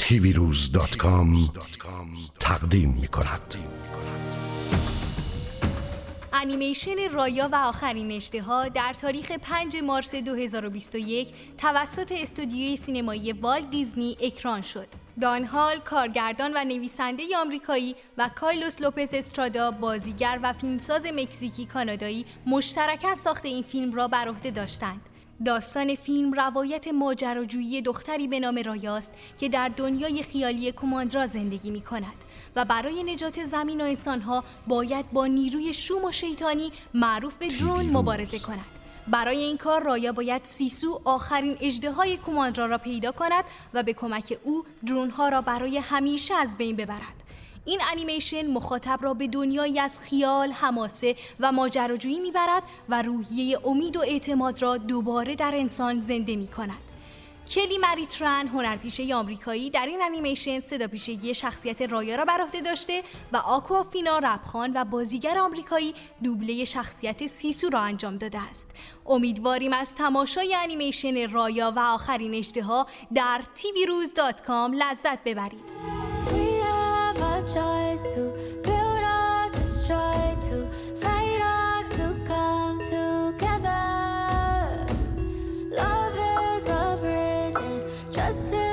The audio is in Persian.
tvrouz.com تقدیم می‌کند. انیمیشن رایا و آخرین اشتها در تاریخ 5 مارس 2021 توسط استودیوی سینمایی والت دیزنی اکران شد. دان هال، کارگردان و نویسنده آمریکایی و کارلوس لوپز استرادا، بازیگر و فیلمساز مکزیکی کانادایی، مشترکاً ساخت این فیلم را بر عهده داشتند. داستان فیلم روایت ماجراجویی دختری به نام رایاست که در دنیای خیالی کوماندرا زندگی می کند و برای نجات زمین و انسانها باید با نیروی شوم و شیطانی معروف به درون مبارزه کند. برای این کار رایا باید سیسو، آخرین اژدهای کوماندرا را پیدا کند و به کمک او درونها را برای همیشه از بین ببرد. این انیمیشن مخاطب را به دنیایی از خیال، حماسه و ماجراجویی میبرد و روحیه امید و اعتماد را دوباره در انسان زنده می کند. کلی مری ترن، هنرپیشه آمریکایی، در این انیمیشن صداپیشگی شخصیت رایا را بر عهده داشته و آکوافینا رپخان و بازیگر آمریکایی دوبله شخصیت سیسو را انجام داده است. امیدواریم از تماشای انیمیشن رایا و آخرین اشتها در tvrouz.com لذت ببرید. Choice to build or destroy, to fight or to come together. Love is a bridge and trust is